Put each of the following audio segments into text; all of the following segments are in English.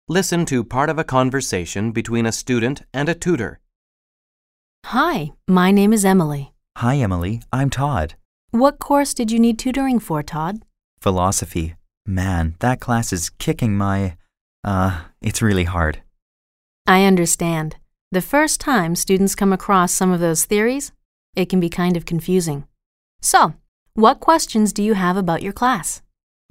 Listen to part of a conversation between a student and a tutor. Hi, my name is Emily. Hi, Emily. I'm Todd. What course did you need tutoring for, Todd? Philosophy. Man, that class is kicking my... it's really hard. I understand. The first time students come across some of those theories, it can be kind of confusing. So, what questions do you have about your class?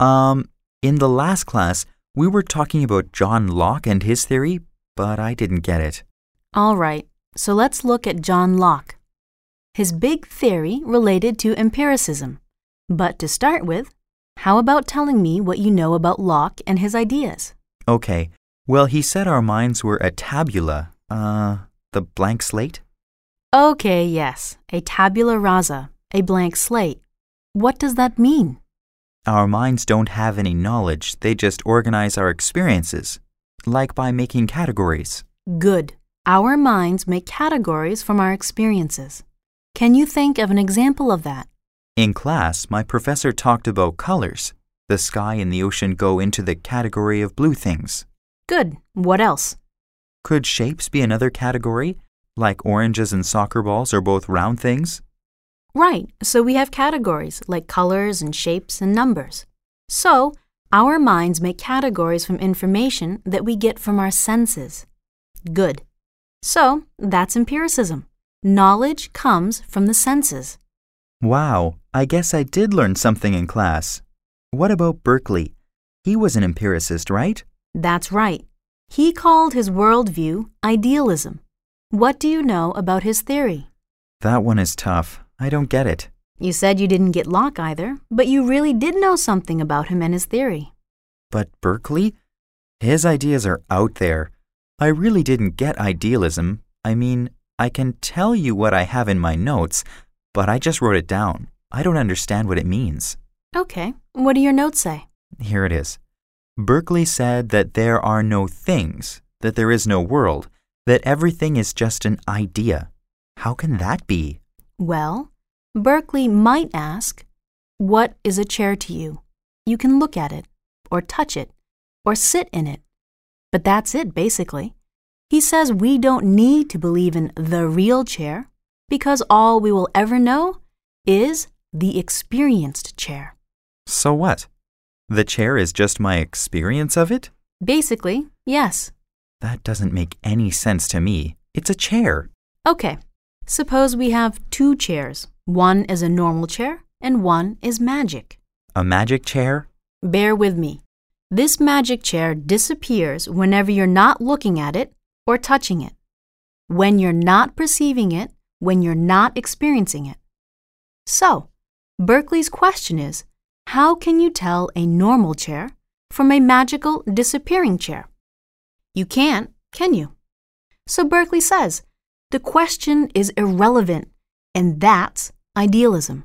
In the last class, we were talking about John Locke and his theory, but I didn't get it. All right, so let's look at John Locke. His big theory related to empiricism. But to start with, how about telling me what you know about Locke and his ideas? Okay, well, he said our minds were a tabula, the blank slate? Okay, yes, a tabula rasa, a blank slate. What does that mean? Our minds don't have any knowledge, they just organize our experiences, like by making categories. Good. Our minds make categories from our experiences. Can you think of an example of that? In class, my professor talked about colors. The sky and the ocean go into the category of blue things. Good. What else? Could shapes be another category? Like oranges and soccer balls are both round things? Right, so we have categories like colors and shapes and numbers. So, our minds make categories from information that we get from our senses. Good. So, that's empiricism. Knowledge comes from the senses. Wow, I guess I did learn something in class. What about Berkeley? He was an empiricist, right? That's right. He called his worldview idealism. What do you know about his theory? That one is tough. I don't get it. You said you didn't get Locke either, but you really did know something about him and his theory. But Berkeley? His ideas are out there. I really didn't get idealism. I mean, I can tell you what I have in my notes, but I just wrote it down. I don't understand what it means. Okay, what do your notes say? Here it is. Berkeley said that there are no things, that there is no world, that everything is just an idea. How can that be? Well, Berkeley might ask, what is a chair to you? You can look at it, or touch it, or sit in it. But that's it, basically. He says we don't need to believe in the real chair because all we will ever know is the experienced chair. So what? The chair is just my experience of it? Basically, yes. That doesn't make any sense to me. It's a chair. Okay, suppose we have two chairs. One is a normal chair and one is magic. A magic chair? Bear with me. This magic chair disappears whenever you're not looking at it or touching it, when you're not perceiving it, when you're not experiencing it. So, Berkeley's question is, how can you tell a normal chair from a magical disappearing chair? You can't, can you? So Berkeley says, the question is irrelevant, and that's idealism.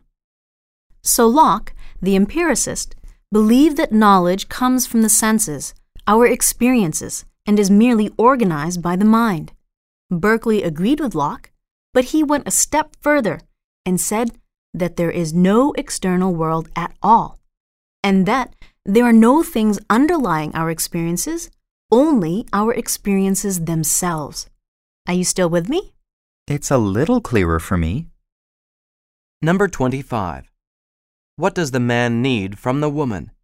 So Locke, the empiricist, believed that knowledge comes from the senses, our experiences, and is merely organized by the mind. Berkeley agreed with Locke, but he went a step further and said that there is no external world at all, and that there are no things underlying our experiences, only our experiences themselves. Are you still with me? It's a little clearer for me. Number 25. What does the man need from the woman?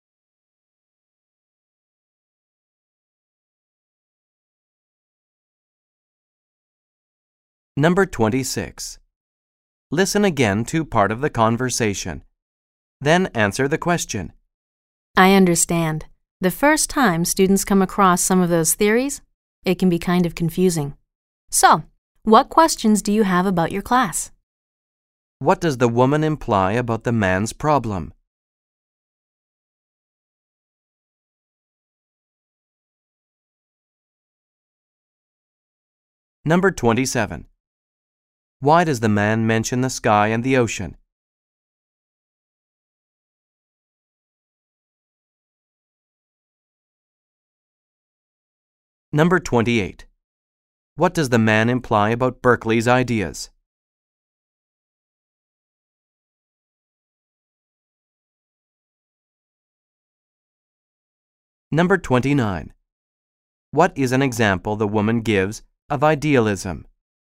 Number 26. Listen again to part of the conversation. Then answer the question. I understand. The first time students come across some of those theories, it can be kind of confusing. So, what questions do you have about your class? What does the woman imply about the man's problem? Number 27. Why does the man mention the sky and the ocean? Number 28. What does the man imply about Berkeley's ideas? Number 29. What is an example the woman gives of idealism?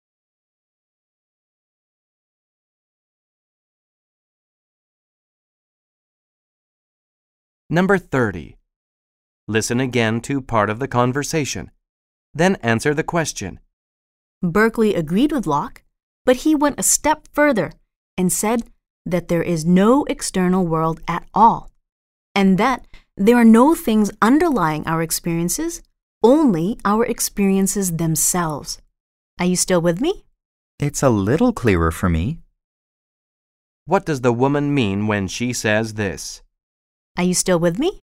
Number 30. Listen again to part of the conversation. Then answer the question. Berkeley agreed with Locke, but he went a step further and said that there is no external world at all, and that there are no things underlying our experiences, only our experiences themselves. Are you still with me? It's a little clearer for me. What does the woman mean when she says this? Are you still with me?